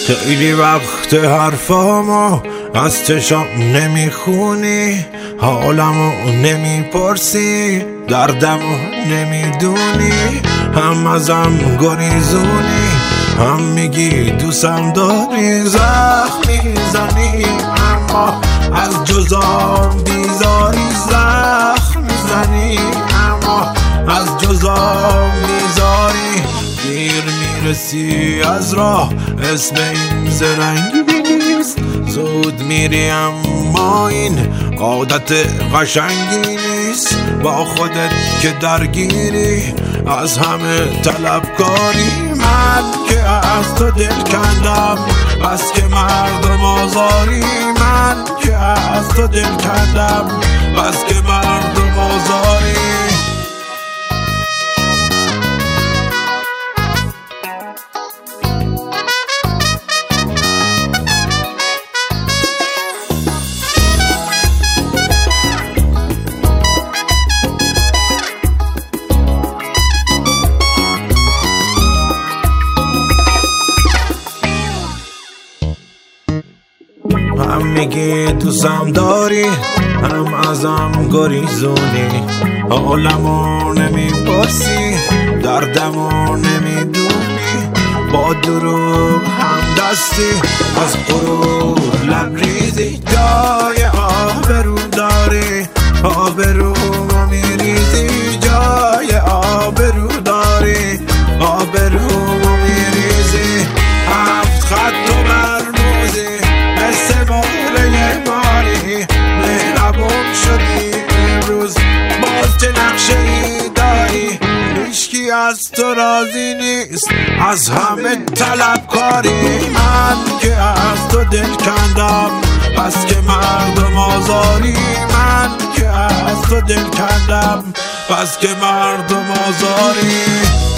خیلی وقت حرفامو از چشام نمیخونی، حالمو نمیپرسی، دردمو نمیدونی، هم ازم گریزونی، هم میگی دوستم داری، زخم میزنی اما از جزام بیزاری، زخم میزنی اما از جزام بیزاری، دیر میرسی از راه اسم این زرنگی نیست، زود میری اما این عادت قشنگی نیست، با خودت که درگیری از همه طلبکاری، من که از تو دل کندم بس که مردم آزاری، من که از تو دل کندم بس که مردم آزاری. هم میگی دوستم داری، هم ازم گریزونی، حالمو نمیپرسی، دردمو نمیدونی، با دروغ هم دستی از غرور لبریزی، جای آبرو داری، آبرومو میریزی، جای آبرو داری، آبرومو میریزی، هفت خط و مرموزی مثل موله ماری، مهربون شدی امروز باز چه نقشه ای داری، هیچکی از تو راضی نیست از همه طلبکاری، من که از تو دل کندم بس که مردم آزاری، من که از تو دل کندم بس که مردم آزاری.